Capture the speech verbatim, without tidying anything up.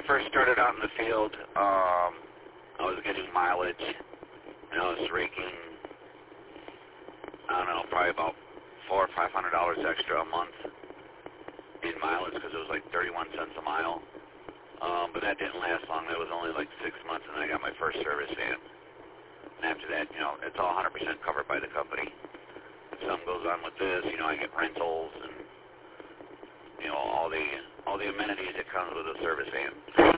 first started out in the field, um, I was getting mileage, and I was raking, I don't know, probably about four or five hundred dollars extra a month in mileage because it was like thirty-one cents a mile. Um, but that didn't last long. That was only like six months, and then I got my first service van. And after that, you know, it's all one hundred percent covered by the company. If something goes on with this, you know, I get rentals and, you know, all the all the amenities that comes with a service van.